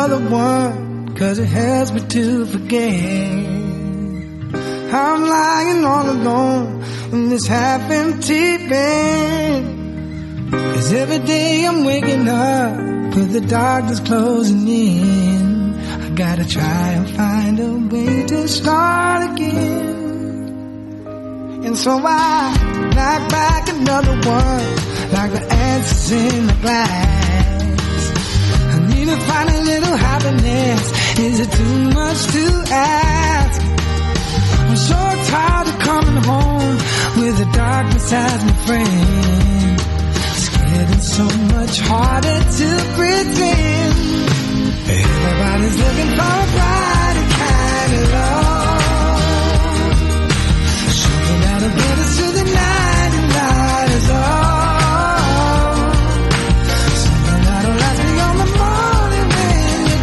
another one, 'cause it helps me to forget. I'm lying all alone in this half-empty bed, 'cause every day I'm waking up with the darkness closing in. I gotta try and find a way to start again. And so I knock back another one, like the answers in the glass. I need to find a little happiness. Is it too much to ask? I'm so tired of coming home with the darkness as my friend. It's getting so much harder to pretend. Everybody's looking for a brighter kind of love, something that'll get us through the night and light us up, something that'll last beyond the morning when you're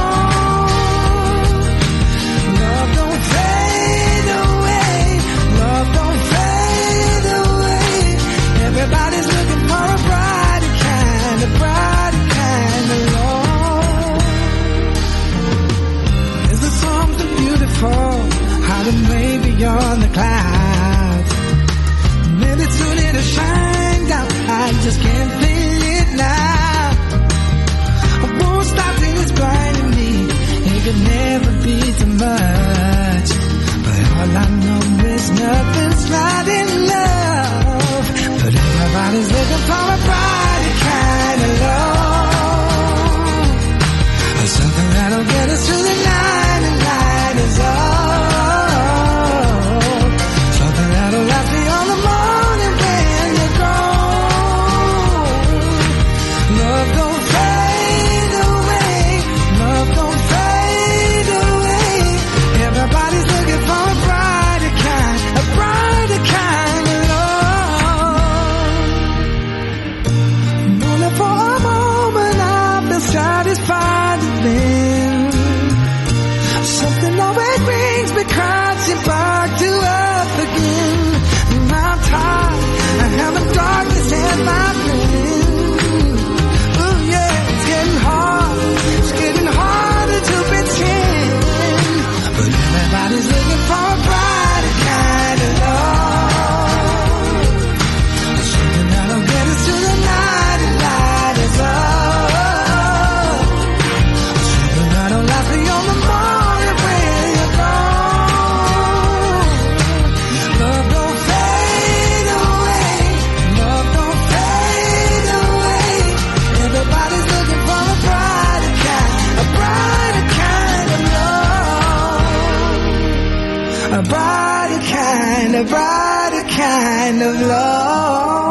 gone. Love don't fade away, love don't fade away. Everybody's looking for a brighter kind of love. Is there something beautiful hiding way beyond the clouds? Maybe soon it'll shine down, I just can't feel it now. I won't stop till it's blinding me. It could never be too much, but all I know is nothing's not in love. But everybody's looking for a brighter kind of love, something that'll get us through the night and light us up, something that'll last beyond the morning when you're gone. Love don't fade away, love don't fade away. Everybody's looking for a brighter kind of love. Only for a moment I've been satisfied with them. Something always brings me crashing back to earth again. And I'm tired, I have the darkness in my friend. Oh yeah, it's getting hard, it's getting harder to pretend. But everybody's looking for a brighter kind of love, something that'll get us through the night and light us up, something that'll last beyond the morning when you're gone. Love don't fade away, love don't fade away. Everybody's looking for a brighter kind of love, a brighter kind of love.